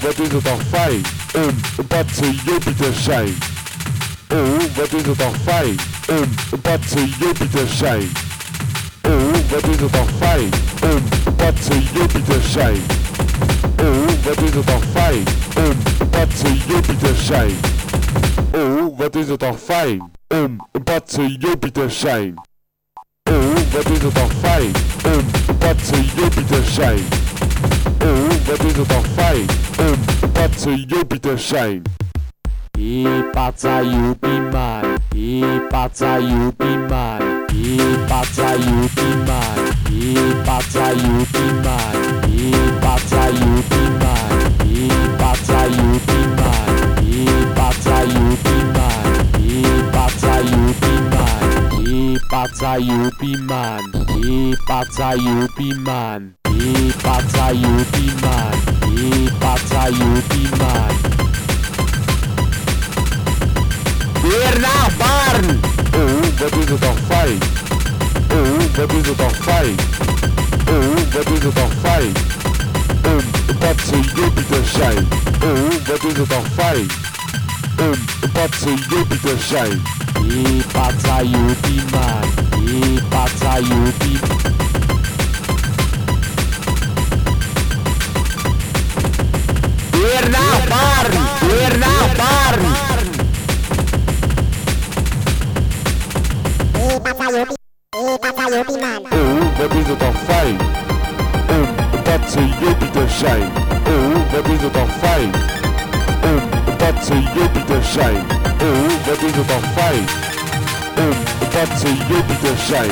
wat is het dan fijn om een patse joepie te zijn. Oh, wat is het dan fijn om een patse joepie te zijn. Oh, wat is het dan fijn om een patse joepie te zijn. Oh, wat is het dan fijn om een patse joepie te zijn. Oh, wat is het dan fijn om een patse joepie te zijn. Oh, wat is het dan fijn om een patse joepie te zijn. Oh, wat is het dan fijn om een patse joepie te zijn. Pazza joepie man, pazza joepie man, pazza joepie man, pazza joepie man, pazza joepie man, pazza joepie man, pazza joepie man, pazza joepie man, pazza joepie man, pazza joepie man, pazza joepie man, pazza joepie man. Weer naar Barn! Oh, wat is het dan fijn. Oh, wat is het dan fijn. Oh, wat is het dan fijn om een patse joepie te zijn. Oh, wat is het dan fijn om een patse joepie te zijn. Pazza joepie man, pazza joepie. Weer naar Barn! Weer naar Barn! Oh, wat is het dan fijn om een patse joepie te zijn. Oh, wat is het dan fijn om een patse joepie te zijn. Oh, wat is het dan fijn om een patse joepie te zijn.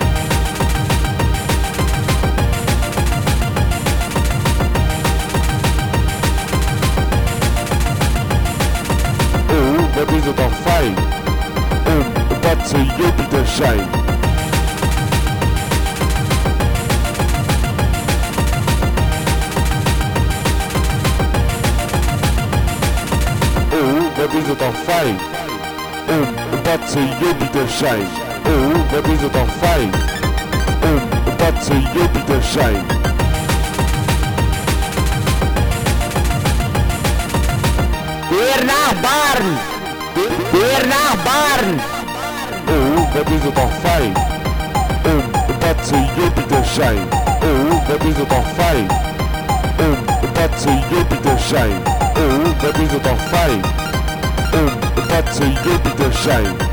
Oh, wat is het dan fijn om een patse joepie te zijn. Wat is het dan fijn om een patse joepie te zijn. Oh, wat is het dan fijn om een patse joepie te zijn. Weer naar Barn! Weer naar Barn! Oh, wat is het dan fijn om een patse joepie te zijn. Oh, wat is het dan fijn om een patse joepie te zijn. Oh, wat is het dan fijn om een patse joepie te zijn.